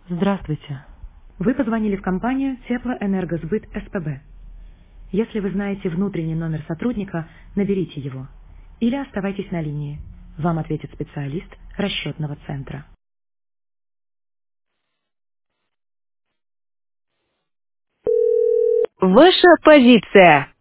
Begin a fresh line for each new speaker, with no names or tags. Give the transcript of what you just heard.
Здравствуйте. Вы позвонили в компанию Теплоэнергосбыт СПБ. Если вы знаете внутренний номер сотрудника, наберите его. Или оставайтесь на линии. Вам ответит специалист расчетного центра.
Ваша позиция.